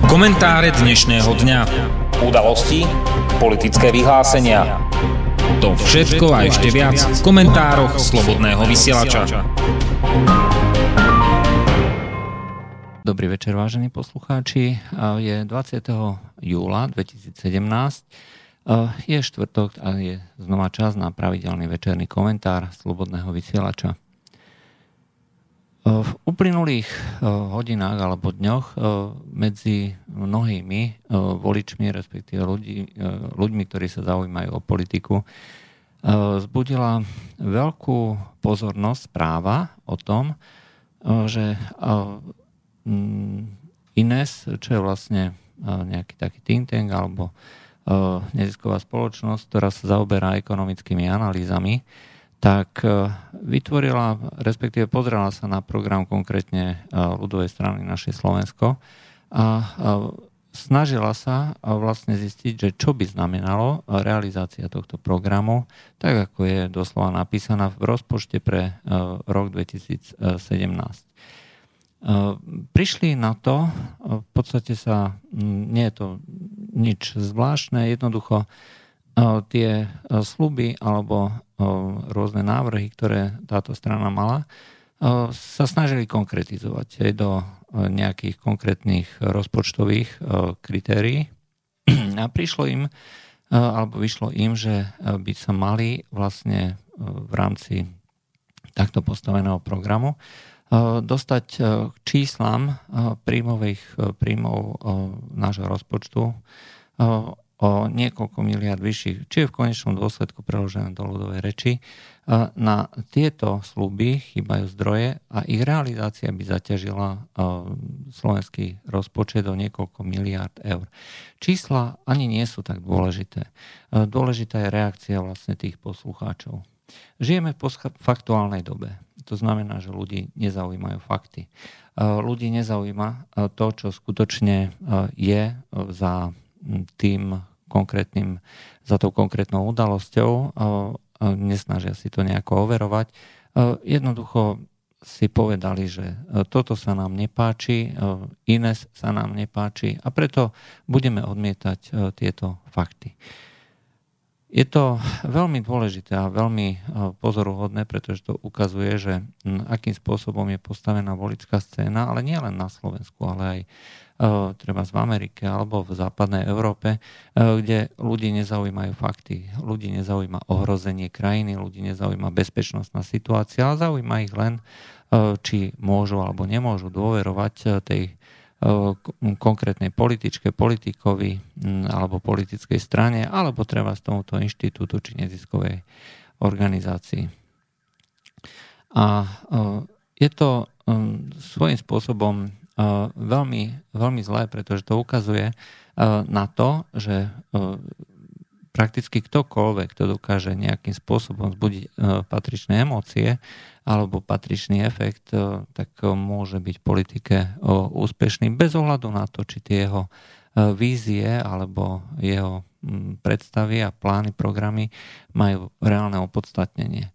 Komentáre dnešného dňa. Udalosti, politické vyhlásenia. To všetko a ešte viac v komentároch Slobodného vysielača. Dobrý večer, vážení poslucháči. Je 20. júla 2017. Je štvrtok a je znova čas na pravidelný večerný komentár Slobodného vysielača. V uplynulých hodinách alebo dňoch medzi mnohými voličmi, respektíve ľuďmi, ktorí sa zaujímajú o politiku, vzbudila veľkú pozornosť správa o tom, že INES, čo je vlastne nejaký taký think tank alebo nezisková spoločnosť, ktorá sa zaoberá ekonomickými analýzami, tak vytvorila, respektíve pozrela sa na program konkrétne ľudovej strany Naše Slovensko a snažila sa vlastne zistiť, že čo by znamenalo realizácia tohto programu, tak ako je doslova napísaná v rozpočte pre rok 2017. Prišli na to, v podstate nie je to nič zvláštne, jednoducho tie sľuby alebo rôzne návrhy, ktoré táto strana mala, sa snažili konkretizovať aj do nejakých konkrétnych rozpočtových kritérií. A vyšlo im, že by sa mali vlastne v rámci takto postaveného programu dostať k číslam príjmov nášho rozpočtu o niekoľko miliard vyšších, či je v konečnom dôsledku preložené do ľudovej reči. Na tieto sľuby chýbajú zdroje a ich realizácia by zaťažila slovenský rozpočet o niekoľko miliard eur. Čísla ani nie sú tak dôležité. Dôležitá je reakcia vlastne tých poslucháčov. Žijeme v faktuálnej dobe. To znamená, že ľudí nezaujímajú fakty. Ľudí nezaujíma to, čo skutočne je za tou konkrétnou udalosťou, nesnažia si to nejako overovať. Jednoducho si povedali, že toto sa nám nepáči, INES sa nám nepáči a preto budeme odmietať tieto fakty. Je to veľmi dôležité a veľmi pozoruhodné, pretože to ukazuje, že akým spôsobom je postavená voličská scéna, ale nie len na Slovensku, ale aj treba v Amerike alebo v západnej Európe, kde ľudí nezaujímajú fakty, ľudí nezaujíma ohrozenie krajiny, ľudí nezaujíma bezpečnostná situácia, ale zaujíma ich len, či môžu alebo nemôžu dôverovať tej konkrétnej političke, politikovi alebo politickej strane, alebo treba z tomuto inštitútu či neziskovej organizácii. A je to svojím spôsobom veľmi, veľmi zlé, pretože to ukazuje na to, že prakticky ktokoľvek, kto dokáže nejakým spôsobom vzbudiť patričné emócie alebo patričný efekt, tak môže byť v politike úspešný bez ohľadu na to, či tie jeho vízie alebo jeho predstavy a plány, programy majú reálne opodstatnenie.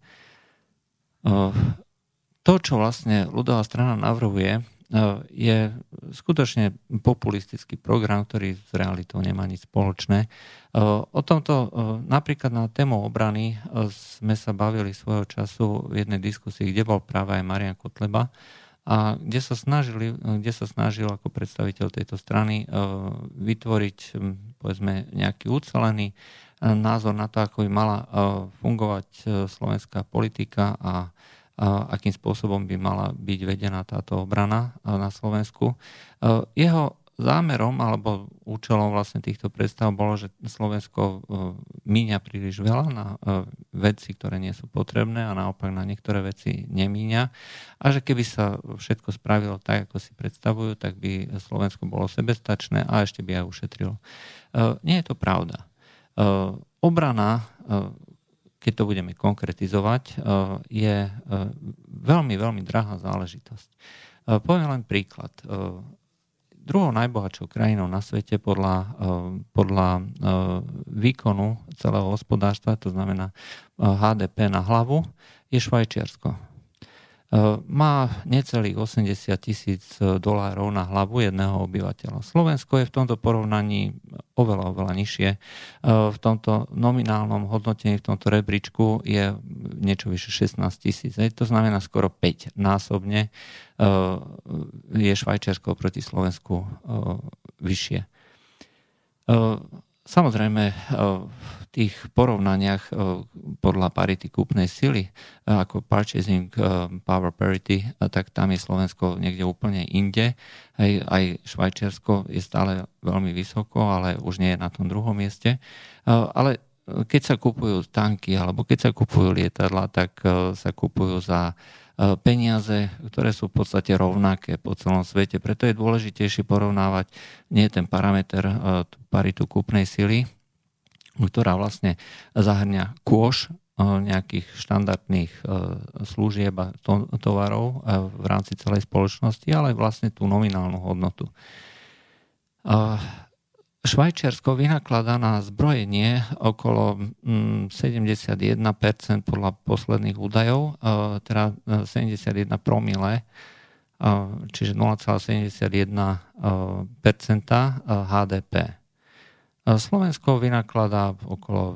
To, čo vlastne ľudová strana navrhuje, je skutočne populistický program, ktorý s realitou nemá nič spoločné. O tomto napríklad na tému obrany sme sa bavili svojho času v jednej diskusii, kde bol práve aj Marian Kotleba a kde sa snažil ako predstaviteľ tejto strany vytvoriť povedzme nejaký ucelený názor na to, ako by mala fungovať slovenská politika a akým spôsobom by mala byť vedená táto obrana na Slovensku. Jeho zámerom alebo účelom vlastne týchto predstav bolo, že Slovensko míňa príliš veľa na veci, ktoré nie sú potrebné a naopak na niektoré veci nemíňa a že keby sa všetko spravilo tak, ako si predstavujú, tak by Slovensko bolo sebestačné a ešte by aj ušetrilo. Nie je to pravda. Obrana, keď to budeme konkretizovať, je veľmi, veľmi drahá záležitosť. Poviem len príklad. Druhou najbohatšou krajinou na svete podľa výkonu celého hospodárstva, to znamená HDP na hlavu, je Švajčiarsko. má necelých $80,000 na hlavu jedného obyvateľa. Slovensko je v tomto porovnaní oveľa nižšie. V tomto nominálnom hodnotení, v tomto rebríčku je niečo vyše 16,000. To znamená skoro 5-násobne je Švajčiarsko proti Slovensku vyššie. Samozrejme, v tých porovnaniach podľa parity kúpnej sily, ako purchasing power parity, tak tam je Slovensko niekde úplne inde. Aj Švajčiarsko je stále veľmi vysoko, ale už nie je na tom druhom mieste. Ale keď sa kupujú tanky alebo keď sa kupujú lietadla, tak sa kupujú za peniaze, ktoré sú v podstate rovnaké po celom svete. Preto je dôležitejšie porovnávať nie ten parameter, tú paritu kúpnej sily, ktorá vlastne zahrňa kôš nejakých štandardných služieb a tovarov v rámci celej spoločnosti, ale vlastne tú nominálnu hodnotu. Švajčiarsko vynakladá na zbrojenie okolo 71% podľa posledných údajov, teda 71 promile, čiže 0,71% HDP. Slovensko vynakladá okolo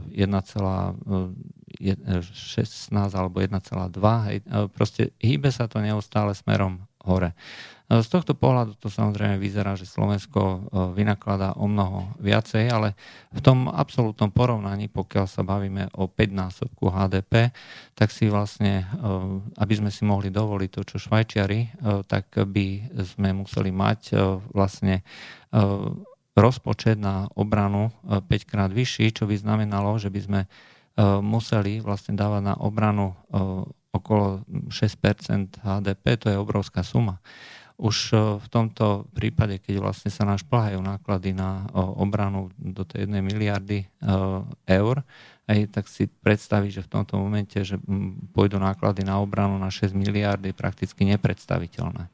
1,16 alebo 1,2. Proste hýbe sa to neustále smerom hore. Z tohto pohľadu to samozrejme vyzerá, že Slovensko vynakladá o mnoho viacej, ale v tom absolútnom porovnaní, pokiaľ sa bavíme o 5-násobku HDP, tak si vlastne, aby sme si mohli dovoliť to, čo Švajčiari, tak by sme museli mať vlastne rozpočet na obranu 5-krát vyšší, čo by znamenalo, že by sme museli vlastne dávať na obranu okolo 6% HDP, to je obrovská suma. Už v tomto prípade, keď vlastne sa nám šplhajú náklady na obranu do tej 1 miliardy eur, tak si predstaví, že v tomto momente, že pôjdu náklady na obranu na 6 miliard, je prakticky nepredstaviteľné.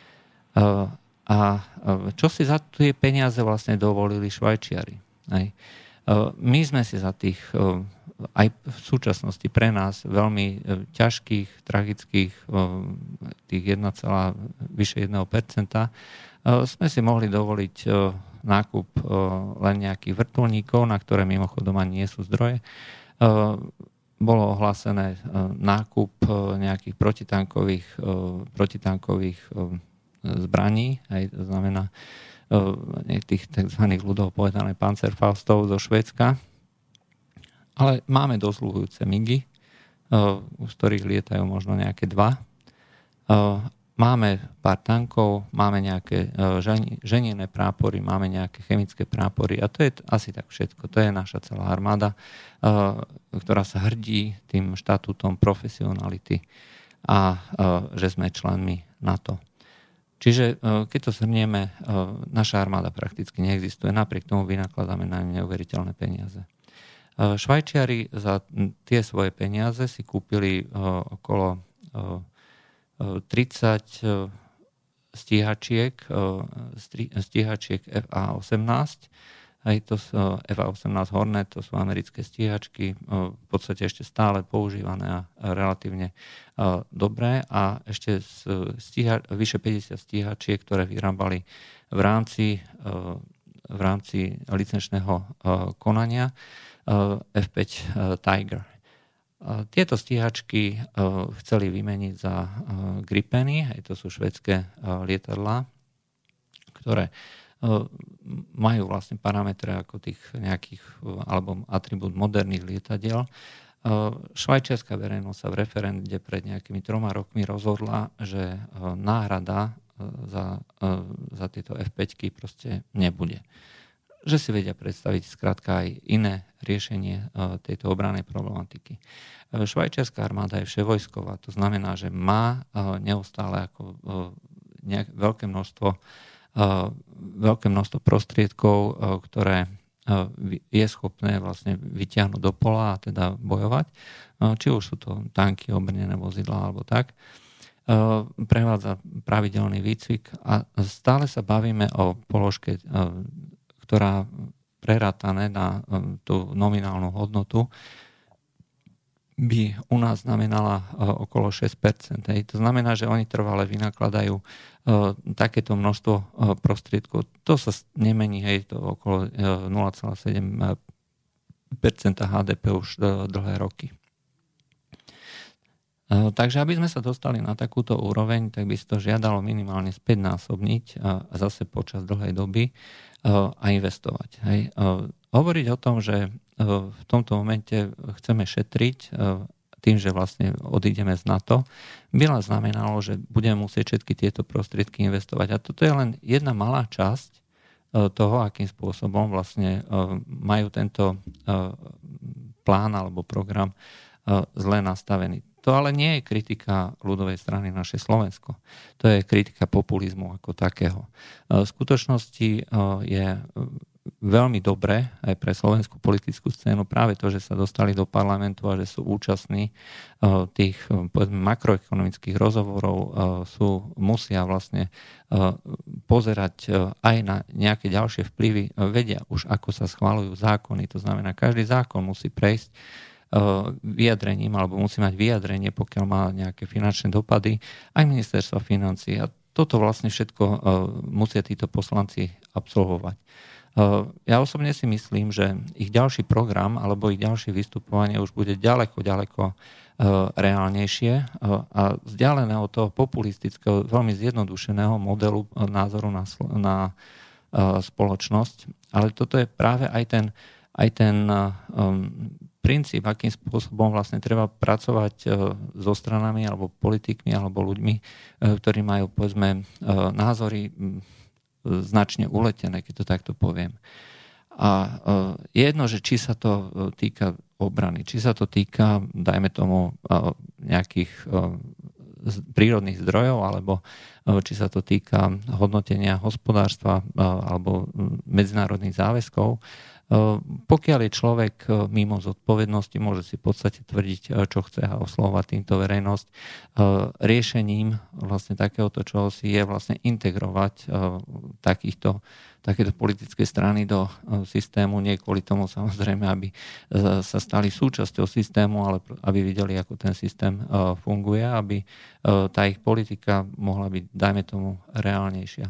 A čo si za tie peniaze vlastne dovolili Švajčiari? My sme si za tých aj v súčasnosti pre nás veľmi ťažkých, tragických tých vyše 1% sme si mohli dovoliť nákup len nejakých vrtuľníkov, na ktoré mimochodom ani nie sú zdroje. Bolo ohlásené nákup nejakých protitankových zbraní, to znamená tých tzv. Ľudovo povedané Panzerfaustov zo Švédska. Ale máme dosluhujúce MIGy, z ktorých lietajú možno nejaké 2. Máme pár tankov, máme nejaké ženiené prápory, máme nejaké chemické prápory a to je asi tak všetko. To je naša celá armáda, ktorá sa hrdí tým štatútom profesionality a že sme členmi NATO. Čiže keď to zhrnieme, naša armáda prakticky neexistuje, napriek tomu vynakladáme na neuveriteľné peniaze. Švajčiari za tie svoje peniaze si kúpili okolo 30 stíhačiek FA-18. Aj to FA-18 Hornet, to sú americké stíhačky, v podstate ešte stále používané a relatívne dobré. A ešte vyše 50 stíhačiek, ktoré vyrábali v rámci licenčného konania F5 Tiger. Tieto stíhačky chceli vymeniť za Gripeny, aj to sú švédske lietadlá, ktoré majú vlastne parametre ako tých nejakých alebo atribút moderných lietadiel. Švajčiarska verejnosť sa v referende pred nejakými 3 rokmi rozhodla, že náhrada za tieto F5-ky proste nebude. Že si vedia predstaviť skrátka aj iné riešenie tejto obrannej problematiky. Švajčiarska armáda je vševojsková, to znamená, že má neustále ako veľké množstvo prostriedkov, ktoré je schopné vlastne vyťahnuť do pola a teda bojovať. Či už sú to tanky, obrnené vozidlá alebo tak. Prevádza pravidelný výcvik a stále sa bavíme o položke, ktorá prerátané na tú nominálnu hodnotu by u nás znamenala okolo 6%. To znamená, že oni trvale vynakladajú takéto množstvo prostriedkov. To sa nemení, to okolo 0,7% HDP už dlhé roky. Takže aby sme sa dostali na takúto úroveň, tak by si to žiadalo minimálne späťnásobniť a zase počas dlhej doby a investovať. Hovoriť o tom, že v tomto momente chceme šetriť tým, že vlastne odídeme z NATO, by len znamenalo, že budeme musieť všetky tieto prostriedky investovať. A toto je len jedna malá časť toho, akým spôsobom vlastne majú tento plán alebo program zle nastavený. To ale nie je kritika ľudovej strany Naše Slovensko. To je kritika populizmu ako takého. V skutočnosti je veľmi dobré aj pre slovenskú politickú scénu práve to, že sa dostali do parlamentu a že sú účastní tých povedzme, makroekonomických rozhovorov, musia vlastne pozerať aj na nejaké ďalšie vplyvy, vedia už, ako sa schvaľujú zákony. To znamená, každý zákon musí prejsť vyjadrením, alebo musí mať vyjadrenie, pokiaľ má nejaké finančné dopady, aj ministerstva financií. A toto vlastne všetko musia títo poslanci absolvovať. Ja osobne si myslím, že ich ďalší program alebo ich ďalšie vystupovanie už bude ďaleko reálnejšie a vzdialené od toho populistického, veľmi zjednodušeného modelu názoru na spoločnosť. Ale toto je práve aj ten princíp, akým spôsobom vlastne treba pracovať so stranami alebo politikmi alebo ľuďmi, ktorí majú povedzme názory značne uletené, keď to takto poviem. A jedno, že či sa to týka obrany, či sa to týka, dajme tomu, nejakých prírodných zdrojov, alebo či sa to týka hodnotenia hospodárstva alebo medzinárodných záväzkov. Pokiaľ je človek mimo zodpovednosti, môže si v podstate tvrdiť, čo chce a oslovovať týmto verejnosť. Riešením vlastne takéhoto čohosi je vlastne integrovať takéto politické strany do systému, nie kvôli tomu samozrejme, aby sa stali súčasťou systému, ale aby videli, ako ten systém funguje, aby tá ich politika mohla byť, dajme tomu, reálnejšia.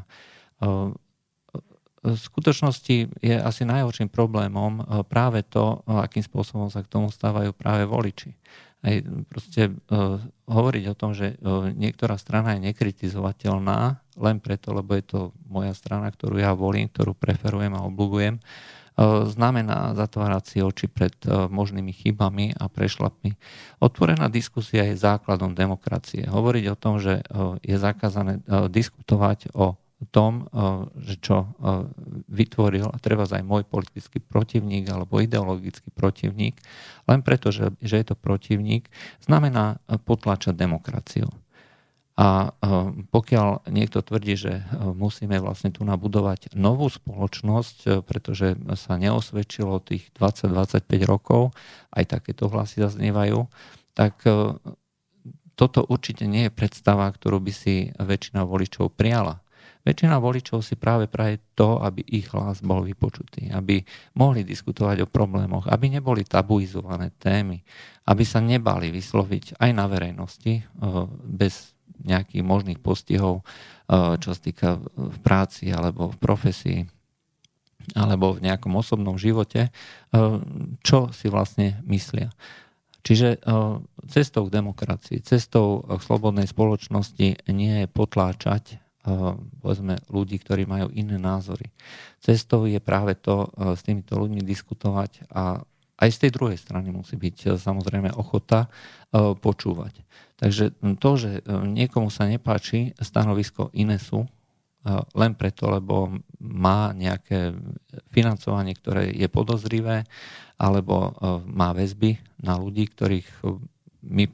V skutočnosti je asi najhorším problémom práve to, akým spôsobom sa k tomu stávajú práve voliči. Aj proste hovoriť o tom, že niektorá strana je nekritizovateľná len preto, lebo je to moja strana, ktorú ja volím, ktorú preferujem a obľúbujem, znamená zatvárať si oči pred možnými chybami a prešlapmi. Otvorená diskusia je základom demokracie. Hovoriť o tom, že je zakázané diskutovať o tom, že čo vytvoril a treba aj môj politický protivník alebo ideologický protivník, len preto, že je to protivník, znamená potlačať demokraciu. A pokiaľ niekto tvrdí, že musíme vlastne tu nabudovať novú spoločnosť, pretože sa neosvedčilo tých 20-25 rokov, aj takéto hlasy zaznievajú, tak toto určite nie je predstava, ktorú by si väčšina voličov prijala. Väčšina voličov si práve praje to, aby ich hlas bol vypočutý, aby mohli diskutovať o problémoch, aby neboli tabuizované témy, aby sa nebali vysloviť aj na verejnosti bez nejakých možných postihov, čo sa týka v práci alebo v profesii alebo v nejakom osobnom živote, čo si vlastne myslia. Čiže cestou k demokracii, cestou k slobodnej spoločnosti nie je potláčať povedzme ľudí, ktorí majú iné názory. Cestou je práve to s týmito ľuďmi diskutovať a aj z tej druhej strany musí byť samozrejme ochota počúvať. Takže to, že niekomu sa nepáči stanovisko Inesu len preto, lebo má nejaké financovanie, ktoré je podozrivé, alebo má väzby na ľudí, ktorých my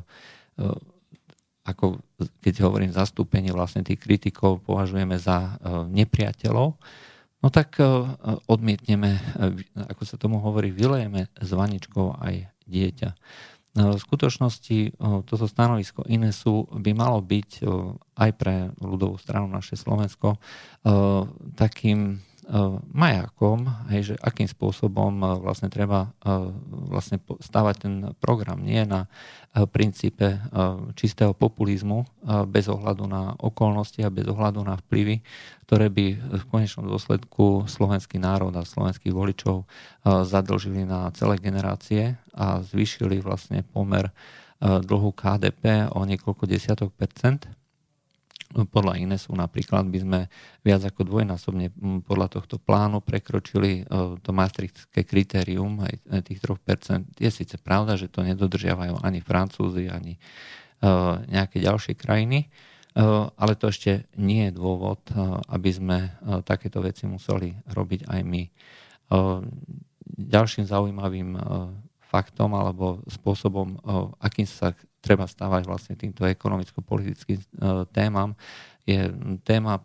ako keď hovorím zastúpenie vlastne tých kritikov považujeme za nepriateľov, no tak odmietneme, ako sa tomu hovorí, vylejeme s vaničkou aj dieťa. V skutočnosti toto stanovisko Inesu by malo byť aj pre ľudovú stranu Naše Slovensko takým majákom, že akým spôsobom vlastne treba vlastne stavať ten program. Nie na princípe čistého populizmu bez ohľadu na okolnosti a bez ohľadu na vplyvy, ktoré by v konečnom dôsledku slovenský národ a slovenských voličov zadlžili na celé generácie a zvýšili vlastne pomer dlhu KDP o niekoľko desiatok percent. Podľa INESu napríklad by sme viac ako dvojnásobne podľa tohto plánu prekročili to maastrichtské kritérium aj tých 3%. Je síce pravda, že to nedodržiavajú ani Francúzi, ani nejaké ďalšie krajiny, ale to ešte nie je dôvod, aby sme takéto veci museli robiť aj my. Ďalším zaujímavým faktom alebo spôsobom, akým sa treba stávať vlastne týmto ekonomicko-politickým témam, je téma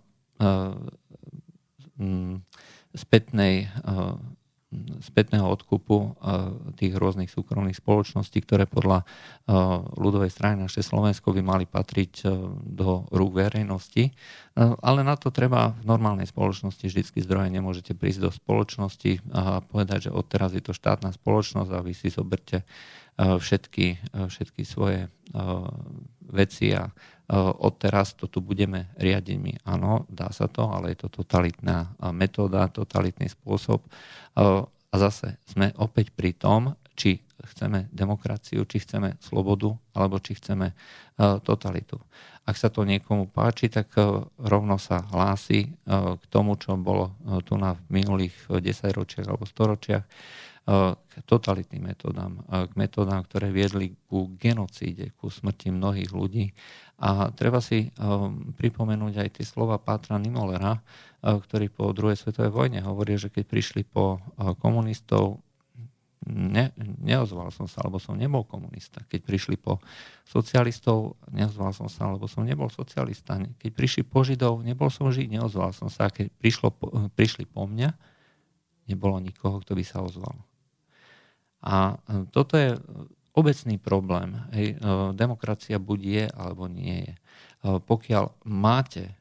spätného odkupu tých rôznych súkromných spoločností, ktoré podľa ľudovej strany Naše Slovensko by mali patriť do rúk verejnosti. Ale na to treba v normálnej spoločnosti vždycky zdroje. Nemôžete prísť do spoločnosti a povedať, že odteraz je to štátna spoločnosť a vy si zoberte všetky svoje veci a odteraz to tu budeme riadiť my. Áno, dá sa to, ale je to totalitná metóda, totalitný spôsob. A zase sme opäť pri tom, či chceme demokraciu, či chceme slobodu, alebo či chceme totalitu. Ak sa to niekomu páči, tak rovno sa hlási k tomu, čo bolo tu na minulých 10 ročiach alebo 100 ročiach, k totalitným metódám, k metódám, ktoré viedli ku genocíde, ku smrti mnohých ľudí. A treba si pripomenúť aj tie slova Pátra Nimolera, ktorý po druhej svetovej vojne hovorí, že keď prišli po komunistov, neozval som sa, lebo som nebol komunista. Keď prišli po socialistov, neozval som sa, lebo som nebol socialista. Keď prišli po Židov, nebol som Žid, neozval som sa. A keď prišli po mňa, nebolo nikoho, kto by sa ozval. A toto je obecný problém. Demokracia buď je, alebo nie je. Pokiaľ máte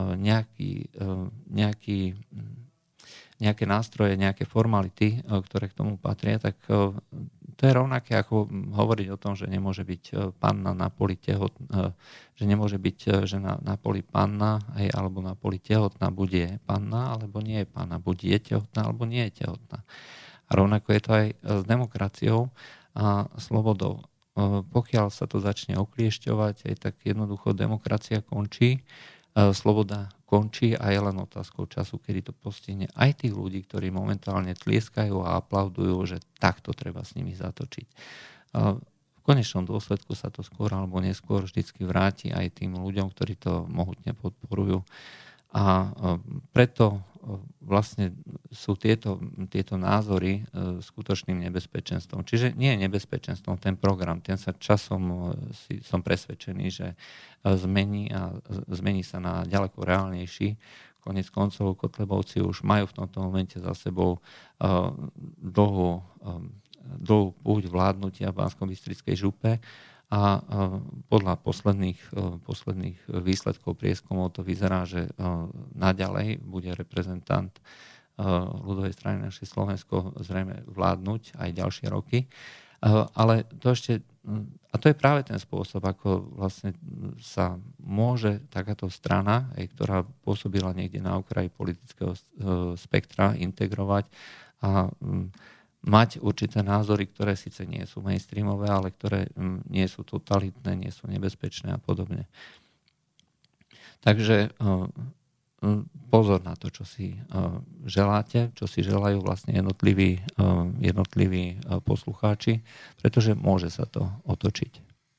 nejaké nástroje, nejaké formality, ktoré k tomu patria, tak to je rovnaké ako hovoriť o tom, že nemôže byť panna na poli tehotná, že nemôže byť žena na poli panna, alebo na poli tehotná, buď je panna, alebo nie je panna, buď je tehotná, alebo nie je tehotná. A rovnako je to aj s demokraciou a slobodou. Pokiaľ sa to začne okliešťovať, tak jednoducho demokracia končí, sloboda končí a je len otázkou času, kedy to postihne aj tých ľudí, ktorí momentálne tlieskajú a aplaudujú, že takto treba s nimi zatočiť. V konečnom dôsledku sa to skôr alebo neskôr vždycky vráti aj tým ľuďom, ktorí to mohutne podporujú. A preto vlastne sú tieto názory skutočným nebezpečenstvom. Čiže nie je nebezpečenstvom ten program, ten sa časom som presvedčený, že zmení sa na ďaleko reálnejší. Koniec koncov Kotlebovci už majú v tomto momente za sebou dlhú púť vládnutia v Banskobystrickej župe. A podľa posledných výsledkov prieskumov to vyzerá, že naďalej bude reprezentant ľudovej strany Naše Slovensko zrejme vládnuť aj ďalšie roky. Ale to ešte, a to je práve ten spôsob, ako vlastne sa môže takáto strana, ktorá pôsobila niekde na okraji politického spektra, integrovať a mať určité názory, ktoré síce nie sú mainstreamové, ale ktoré nie sú totalitné, nie sú nebezpečné a podobne. Takže pozor na to, čo si želáte, čo si želajú vlastne jednotliví poslucháči, pretože môže sa to otočiť.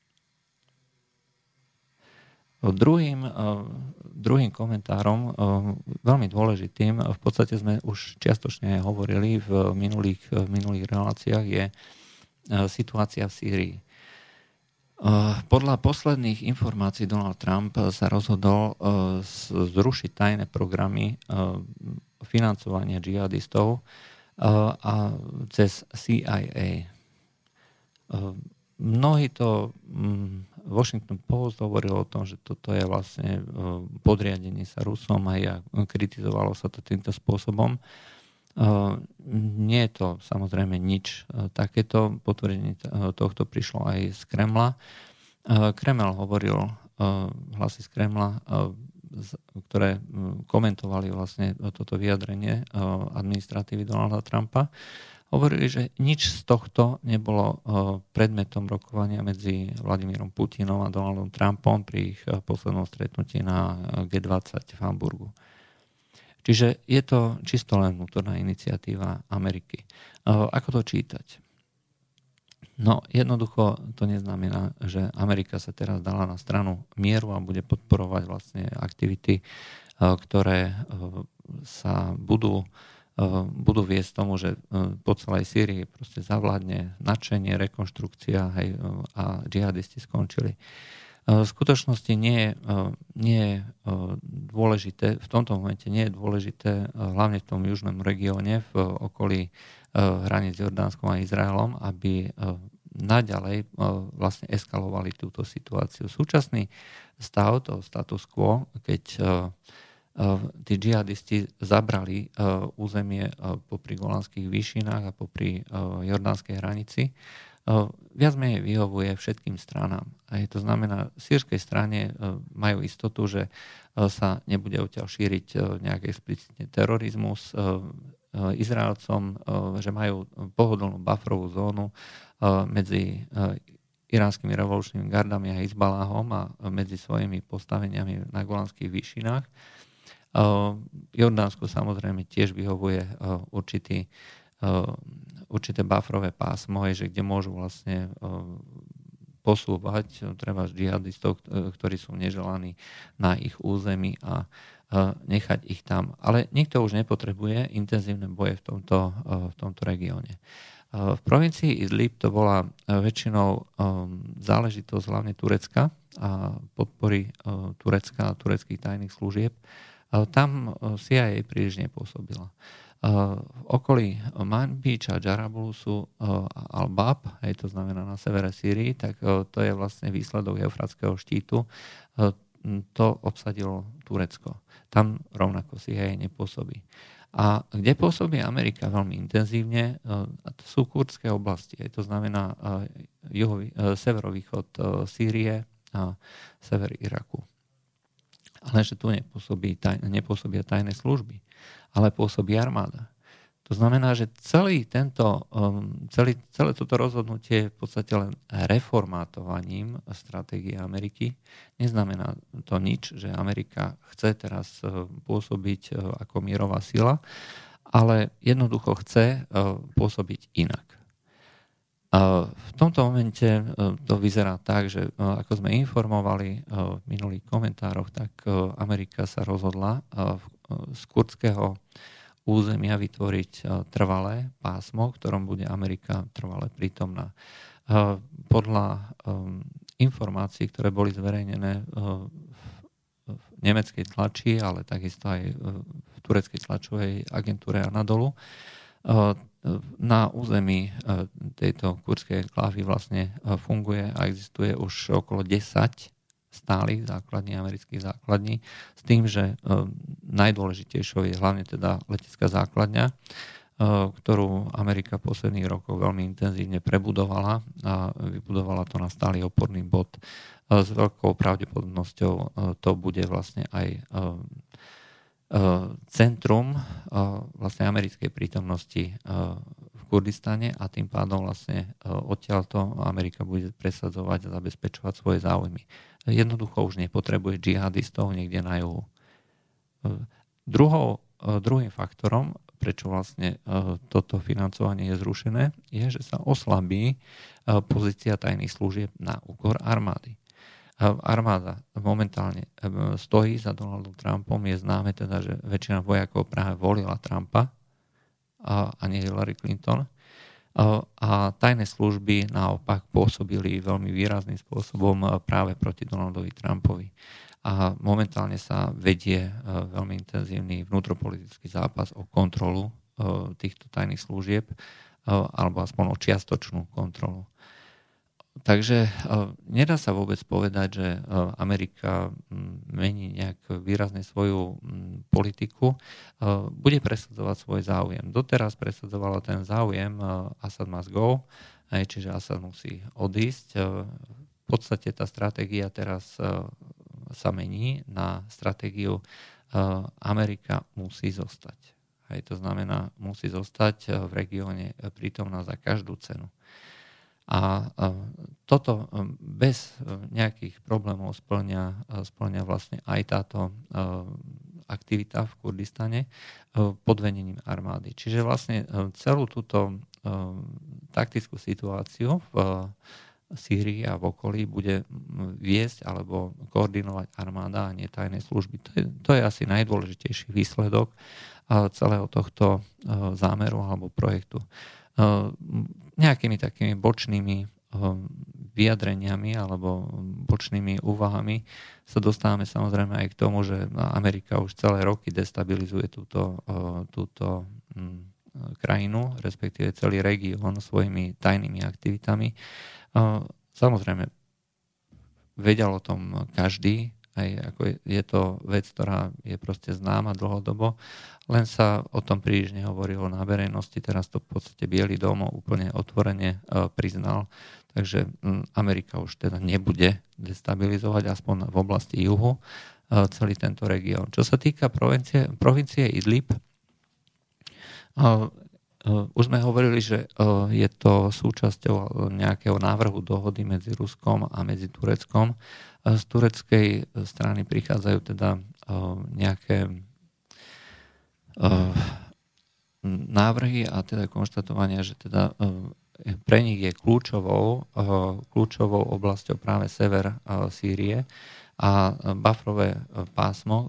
Druhým komentárom, veľmi dôležitým, v podstate sme už čiastočne hovorili v minulých reláciách, je situácia v Sýrii. Podľa posledných informácií Donald Trump sa rozhodol zrušiť tajné programy financovania džihadistov a cez CIA. Mnohí to Washington Post hovoril o tom, že toto je vlastne podriadenie sa Rusom a kritizovalo sa to týmto spôsobom. Nie je to samozrejme nič takéto, potvrdenie tohto prišlo aj z Kremla. Kreml hovoril, hlasy z Kremla, ktoré komentovali vlastne toto vyjadrenie administratívy Donalda Trumpa, hovorili, že nič z tohto nebolo predmetom rokovania medzi Vladimírom Putinom a Donaldom Trumpom pri ich poslednom stretnutí na G20 v Hamburgu. Čiže je to čisto len vnútorná iniciatíva Ameriky. Ako to čítať? No, jednoducho to neznamená, že Amerika sa teraz dala na stranu mieru a bude podporovať vlastne aktivity, ktoré sa budú viesť tomu, že po celej Sýrii proste zavládne nadšenie, rekonštrukcia a džihadisti skončili. V skutočnosti nie je dôležité, v tomto momente nie je dôležité, hlavne v tom južnom regióne, v okolí hraníc s Jordánskom a Izraelom, aby naďalej vlastne eskalovali túto situáciu. Súčasný stav, to status quo, keď tí džihadisti zabrali územie popri Golanských výšinách a popri jordánskej hranici, viac menej vyhovuje všetkým stranám. A to znamená, v sýrskej strane majú istotu, že sa nebude odtiaľ šíriť nejaký explicitne terorizmus. Izraelcom, že majú pohodlnú bufferovú zónu medzi iránskymi revolučnými gardami a Hizbalahom a medzi svojimi postaveniami na Golanských výšinách. Jordánsko samozrejme tiež vyhovuje určité bufferové pásmo, že kde môžu vlastne posúvať treba džihadistov, ktorí sú neželaní na ich území a nechať ich tam. Ale nikto už nepotrebuje intenzívne boje v tomto regióne. V provincii Idlib to bola väčšinou záležitosť hlavne Turecka a podpory Turecka a tureckých tajných služieb. Tam CIA príliš nepôsobila. V okolí Manbíč a Jarabulusu Al-Bab, to znamená na severe Sýrii, tak to je vlastne výsledok Eufratského štítu. To obsadilo Turecko. Tam rovnako CIA nepôsobí. A kde pôsobí Amerika veľmi intenzívne, to sú kurdské oblasti. To znamená severovýchod Sýrie a sever Iraku. Ale že tu nepôsobia tajné služby, ale pôsobí armáda. To znamená, že celé toto rozhodnutie je v podstate len reformátovaním stratégie Ameriky. Neznamená to nič, že Amerika chce teraz pôsobiť ako mierová sila, ale jednoducho chce pôsobiť inak. V tomto momente to vyzerá tak, že ako sme informovali v minulých komentároch, tak Amerika sa rozhodla z kurdského územia vytvoriť trvalé pásmo, v ktorom bude Amerika trvale prítomná. Podľa informácií, ktoré boli zverejnené v nemeckej tlači, ale takisto aj v tureckej tlačovej agentúre Anadolu, na území tejto kurdskej enklávy vlastne funguje a existuje už okolo 10 stálych základní, amerických základní, s tým, že najdôležitejšou je hlavne teda letecká základňa, ktorú Amerika v posledných rokoch veľmi intenzívne prebudovala a vybudovala to na stály oporný bod. S veľkou pravdepodobnosťou to bude vlastne aj centrum vlastne americkej prítomnosti v Kurdistane a tým pádom vlastne odtiaľto Amerika bude presadzovať a zabezpečovať svoje záujmy. Jednoducho už nepotrebuje džihadistov niekde na juhu. Druhým faktorom, prečo vlastne toto financovanie je zrušené, je, že sa oslabí pozícia tajných služieb na úkor armády. Armáda momentálne stojí za Donaldom Trumpom. Je známe teda, že väčšina vojakov práve volila Trumpa a nie Hillary Clinton. A tajné služby naopak pôsobili veľmi výrazným spôsobom práve proti Donaldovi Trumpovi. A momentálne sa vedie veľmi intenzívny vnútropolitický zápas o kontrolu týchto tajných služieb alebo aspoň o čiastočnú kontrolu. Takže nedá sa vôbec povedať, že Amerika mení nejak výrazne svoju politiku. Bude presadzovať svoj záujem. Doteraz presadzovala ten záujem Assad must go, čiže Assad musí odísť. V podstate tá stratégia teraz sa mení na stratégiu Amerika musí zostať. To znamená, musí zostať v regióne prítomná za každú cenu. A toto bez nejakých problémov splňa vlastne aj táto aktivita v Kurdistane pod vedením armády. Čiže vlastne celú túto taktickú situáciu v Sýrii a v okolí bude viesť alebo koordinovať armáda a nie tajné služby. To je asi najdôležitejší výsledok celého tohto zámeru alebo projektu. Nejakými takými bočnými vyjadreniami alebo bočnými úvahami sa dostávame samozrejme aj k tomu, že Amerika už celé roky destabilizuje túto krajinu, respektíve celý región svojimi tajnými aktivitami. Samozrejme, vedel o tom každý, aj ako je to vec, ktorá je proste známa dlhodobo, len sa o tom príliš nehovorilo na verejnosti, teraz to v podstate Bielý dom úplne otvorene priznal, takže Amerika už teda nebude destabilizovať aspoň v oblasti juhu celý tento región. Čo sa týka provincie Idlib, už sme hovorili, že je to súčasťou nejakého návrhu dohody medzi Ruskom a medzi Tureckom. Z tureckej strany prichádzajú teda nejaké návrhy a teda konštatovania, že teda pre nich je kľúčovou oblasťou práve sever Sýrie a bufferové pásmo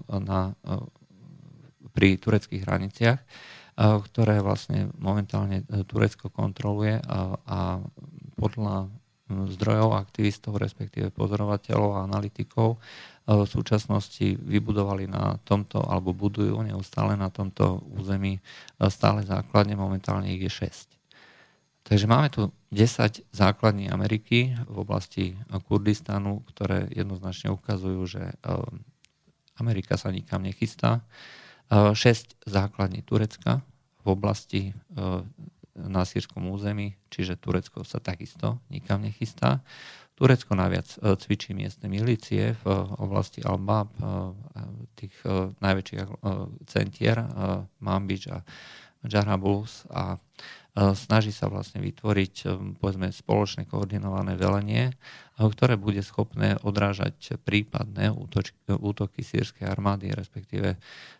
pri tureckých hraniciach, ktoré vlastne momentálne Turecko kontroluje a podľa zdrojov, aktivistov, respektíve pozorovateľov a analytikov v súčasnosti vybudovali na tomto, alebo budujú neustále na tomto území stále základne, momentálne ich je 6. Takže máme tu 10 základní Ameriky v oblasti Kurdistanu, ktoré jednoznačne ukazujú, že Amerika sa nikam nechystá. 6 základní Turecka v oblasti na sýrskom území, čiže Turecko sa takisto nikam nechystá. Turecko naviac cvičí miestne milície v oblasti Al-Bab, tých najväčších centier, Manbij a Jarablus, a snaží sa vlastne vytvoriť povedzme spoločné koordinované velenie, ktoré bude schopné odrážať prípadné útoky sýrskej armády, respektíve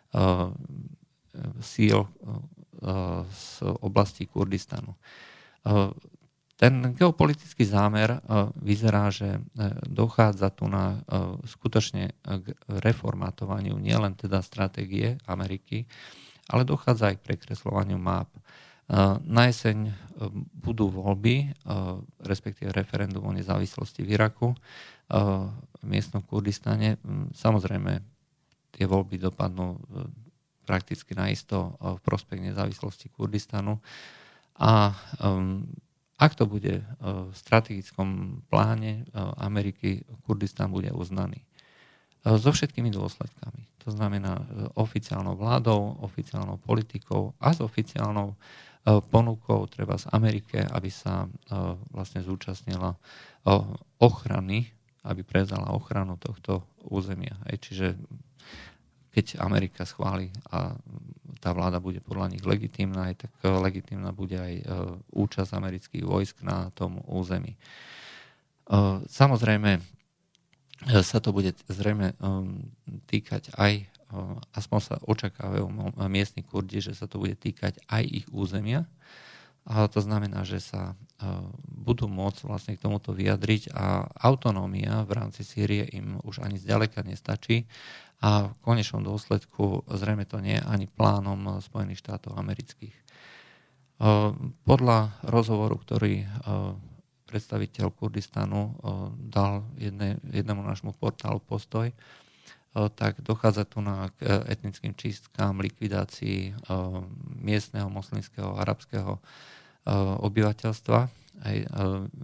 síl z oblasti Kurdistanu. Ten geopolitický zámer vyzerá, že dochádza tu na skutočne k reformátovaniu nielen teda stratégie Ameriky, ale dochádza aj k prekresľovaniu map. Na jeseň budú voľby, respektíve referendum o nezávislosti v Iraku, v miestnom Kurdistane. Samozrejme, tie voľby dopadnú prakticky naisto v prospech nezávislosti Kurdistanu. A ak to bude v strategickom pláne Ameriky, Kurdistan bude uznaný. So všetkými dôsledkami. To znamená oficiálnou vládou, oficiálnou politikou a s oficiálnou ponukou treba z Amerike, aby sa vlastne zúčastnila ochrany, aby prevzala ochranu tohto územia. Čiže keď Amerika schváli a tá vláda bude podľa nich legitímna, tak legitímna bude aj účasť amerických vojsk na tom území. Samozrejme sa to bude zrejme týkať aj, aspoň sa očakávajú miestni Kurdi, že sa to bude týkať aj ich územia. A to znamená, že sa budú môcť vlastne k tomuto vyjadriť a autonómia v rámci Sýrie im už ani zďaleka nestačí a v konečnom dôsledku zrejme to nie je ani plánom Spojených štátov amerických. Podľa rozhovoru, ktorý predstaviteľ Kurdistanu dal jednému nášmu portálu Postoj, tak dochádza tu k etnickým čistkám, likvidácii miestneho moslimského a arabského obyvateľstva.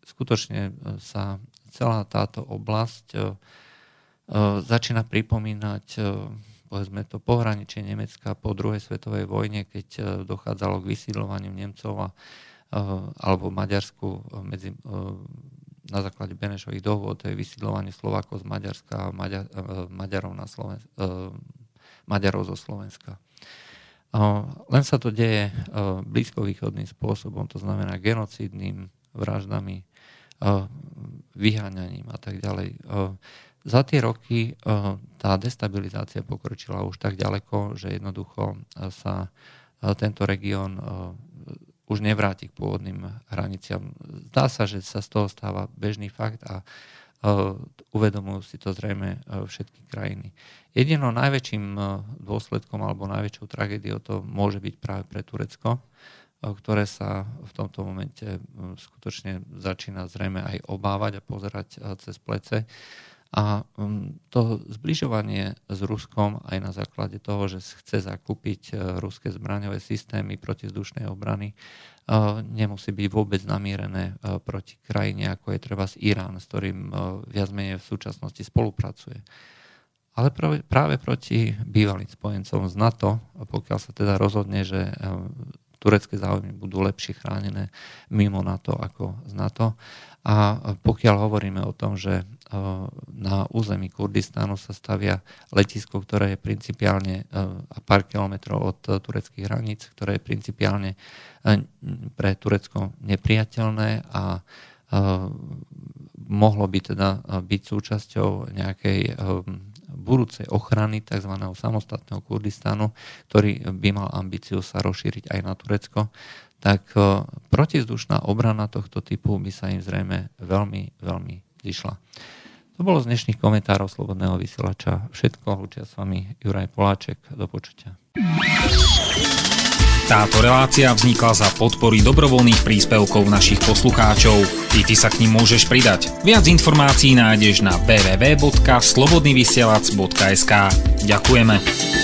skutočne sa celá táto oblasť začína pripomínať povedzme to pohraničie Nemecka po druhej svetovej vojne, keď dochádzalo k vysídľovaniu Nemcov alebo Maďarsku na základe Benešových dohôd, to je vysídľovanie Slovákov z Maďarska a Maďarov zo Slovenska. Len sa to deje blízkovýchodným spôsobom, to znamená genocídnym vraždami, vyháňaním a tak ďalej. Za tie roky tá destabilizácia pokročila už tak ďaleko, že jednoducho sa tento región už nevráti k pôvodným hraniciam. Zdá sa, že sa z toho stáva bežný fakt a uvedomujú si to zrejme všetky krajiny. Jedinou najväčším dôsledkom alebo najväčšou tragédiou to môže byť práve pre Turecko, ktoré sa v tomto momente skutočne začína zrejme aj obávať a pozerať cez plece. A to zbližovanie s Ruskom aj na základe toho, že chce zakúpiť ruské zbraňové systémy protizdušnej obrany, nemusí byť vôbec namierené proti krajine, ako je treba Irán, s ktorým viac menej v súčasnosti spolupracuje. Ale práve proti bývalým spojencom z NATO, pokiaľ sa teda rozhodne, že turecké záujmy budú lepšie chránené mimo NATO ako z NATO. A pokiaľ hovoríme o tom, že na území Kurdistanu sa stavia letisko, ktoré je principiálne a pár kilometrov od tureckých hraníc, ktoré je principiálne pre Turecko nepriateľné a mohlo by teda byť súčasťou nejakej budúcej ochrany tzv. Samostatného Kurdistanu, ktorý by mal ambíciu sa rozšíriť aj na Turecko, tak protizdušná obrana tohto typu by sa im zrejme veľmi, veľmi zišla. To bolo z dnešných komentárov Slobodného vysielača všetko. Lúčia s vami Juraj Poláček. Do počutia. Táto relácia vznikla za podpory dobrovoľných príspevkov našich poslucháčov. I ty sa k nim môžeš pridať. Viac informácií nájdeš na www.slobodnyvysielac.sk. Ďakujeme.